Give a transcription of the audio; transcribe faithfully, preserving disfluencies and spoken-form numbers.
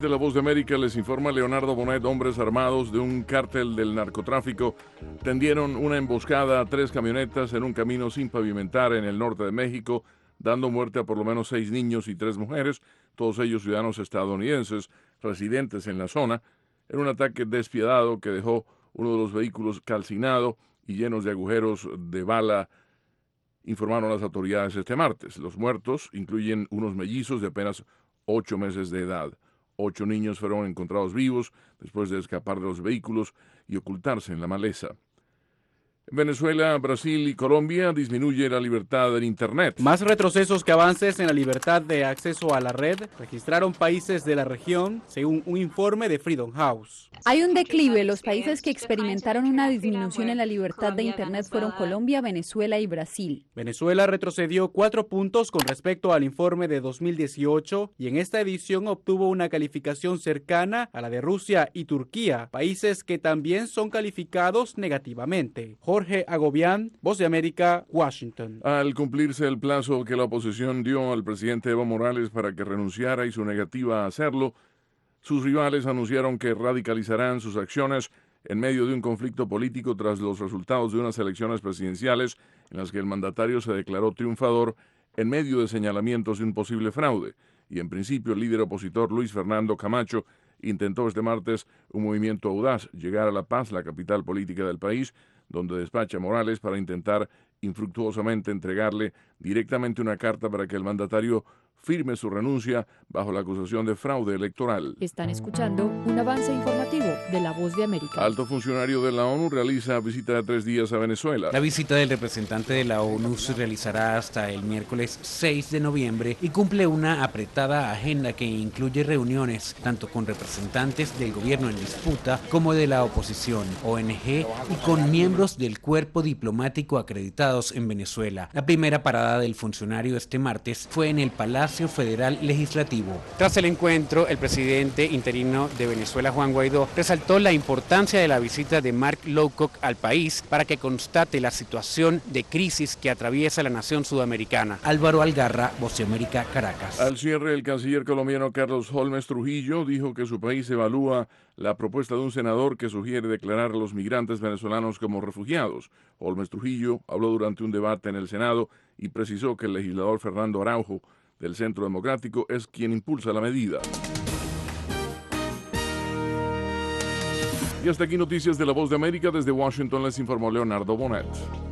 De La Voz de América les informa Leonardo Bonet. Hombres armados de un cártel del narcotráfico tendieron una emboscada a tres camionetas en un camino sin pavimentar en el norte de México, dando muerte a por lo menos seis niños y tres mujeres, todos ellos ciudadanos estadounidenses residentes en la zona, en un ataque despiadado que dejó uno de los vehículos calcinado y llenos de agujeros de bala, informaron las autoridades este martes. Los muertos incluyen unos mellizos de apenas ocho meses de edad. Ocho niños fueron encontrados vivos después de escapar de los vehículos y ocultarse en la maleza. En Venezuela, Brasil y Colombia disminuye la libertad en Internet. Más retrocesos que avances en la libertad de acceso a la red registraron países de la región, según un informe de Freedom House. Hay un declive. Los países que experimentaron una disminución en la libertad de Internet fueron Colombia, Venezuela y Brasil. Venezuela retrocedió cuatro puntos con respecto al informe de dos mil dieciocho y en esta edición obtuvo una calificación cercana a la de Rusia y Turquía, países que también son calificados negativamente. Jorge Agobián, Voz de América, Washington. Al cumplirse el plazo que la oposición dio al presidente Evo Morales para que renunciara y su negativa a hacerlo, sus rivales anunciaron que radicalizarán sus acciones en medio de un conflicto político tras los resultados de unas elecciones presidenciales en las que el mandatario se declaró triunfador en medio de señalamientos de un posible fraude. Y en principio el líder opositor Luis Fernando Camacho intentó este martes un movimiento audaz, llegar a La Paz, la capital política del país, donde despacha Morales para intentar infructuosamente entregarle directamente una carta para que el mandatario firme su renuncia bajo la acusación de fraude electoral. Están escuchando un avance informativo de La Voz de América. Alto funcionario de la ONU realiza visita de tres días a Venezuela. La visita del representante de la ONU se realizará hasta el miércoles seis de noviembre y cumple una apretada agenda que incluye reuniones tanto con representantes del gobierno en disputa como de la oposición, O N G y con miembros del cuerpo diplomático acreditados en Venezuela. La primera parada del funcionario este martes fue en el Palacio Federal Legislativo. Tras el encuentro, el presidente interino de Venezuela, Juan Guaidó, resaltó la importancia de la visita de Mark Lowcock al país para que constate la situación de crisis que atraviesa la nación sudamericana. Álvaro Algarra, Voz de América, Caracas. Al cierre, el canciller colombiano Carlos Holmes Trujillo dijo que su país evalúa la propuesta de un senador que sugiere declarar a los migrantes venezolanos como refugiados. Holmes Trujillo habló durante un debate en el Senado y precisó que el legislador Fernando Araujo del Centro Democrático es quien impulsa la medida. Y hasta aquí noticias de La Voz de América. Desde Washington les informó Leonardo Bonet.